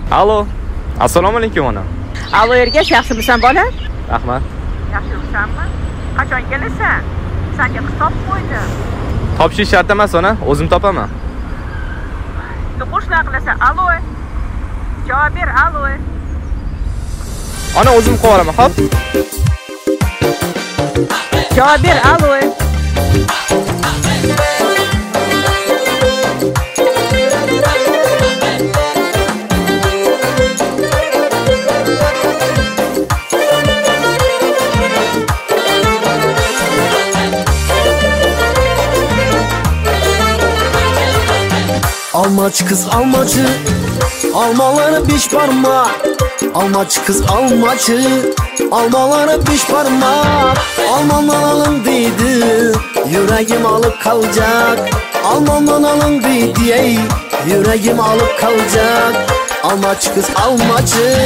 Alo. Assalomu alaykum ona. Alo Ergash, yaxshimisan bola? Rahmat. Yaxshimisanmi? Qachon kelasan? Senga qiz topib qo'ydim. Topishish shart emas ona, o'zim topaman. Qo'shlar qilasan. Alo. Javob ber, alo. Ona o'zim qilib olaman, xo'p? Javob ber, alo. Almaç kız almacı, almaları beş parmak. Almaç kız almacı, almaları beş parmak. Almamdan alın dedi, yüreğim alıp kalacak. Almamdan alın dedi, ey, yüreğim alıp kalacak. Almaç kız almacı.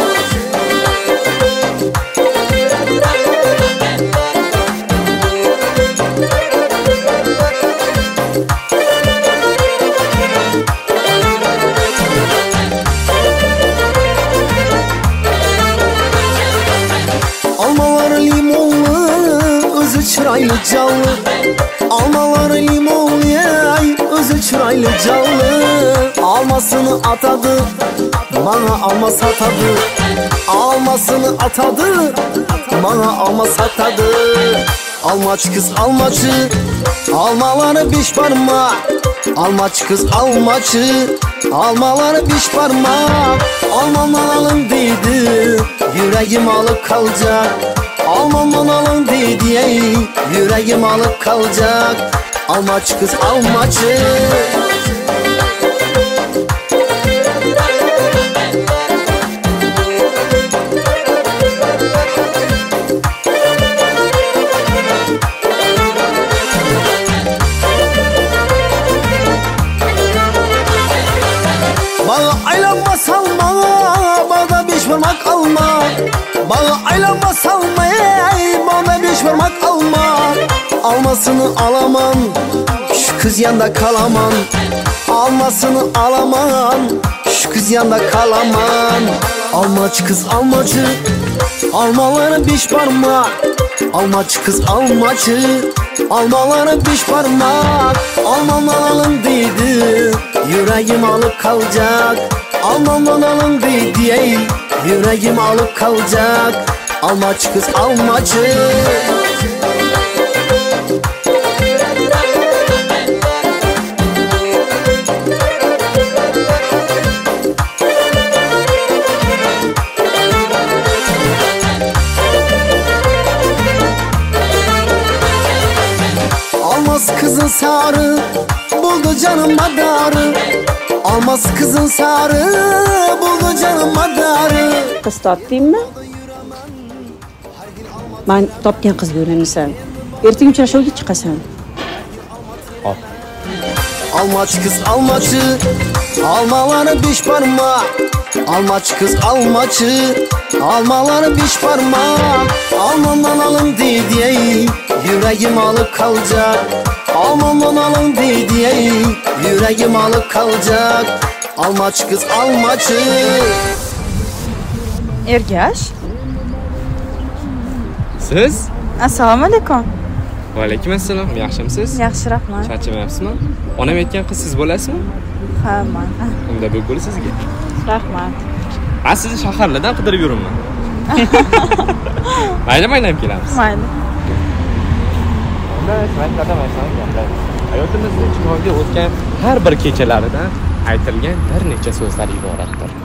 Almaları limonlu, özü çıraylı canlı. Almaları limonlu, özü çıraylı canlı. Almasını atadı, bana alma satadı. Almasını atadı, bana alma satadı. Almaç kız almacı, almaları beş parmak. Almaç kız almacı, almaları beş parmak. Almamdan alın dedi, yüreğim alıp kalacak. Almamdan alın dedi, ey, yüreğim alıp kalacak. Almaç kız almacı. Bağı aylanma salma, bağda beş parmak alma. Bağı aylanma salma, bağda beş parmak alma. Almasını alamam, şu kız yanda kalamam. Almasını alamam, şu kız yanda kalamam. Almaç kız almacı, almaları beş parmak. Almaç kız almacı, almaları beş parmak. Almamdan alın dedi, yüreğim alıp kalacak. Almamdan alın dedi, ey, yüreğim alıp kalacak. Almaç kız almacı. Almaz kızın sarı, buldu canım madarı. Almaz kızın sarı, buldu canım madarı. Qiz topdingmi? Men topgan qiz bo'lmaysan. Ertaga uchrashuvga chiqasan. Hop. Almaç kız almacı, almaları beş parmak. Almaç kız almacı, almaları beş parmak. Almamdan alın dedi, ey, yüreğim alıp kalacak. Almamdan alın dedi, ey, yüreğim alıp kalacak. Almaç kız almacı. Ergash, Siz? assalomu alaykum. Va alaykum assalom. Yaxshimisiz? Yaxshi, rahmat. Charchamayapsizmi? Onam aytgan qiz siz bo'lasizmi? Ha, men. Unda bu bo'l sizga. Rahmat. Ha, sizni shaharlardan qidirib yuribman. Mayli-mayli kelamiz. Mayli. Hayotimizda chiroyli o'tgan har bir kechalaridan aytilgan bir necha so'zlar iboratdir.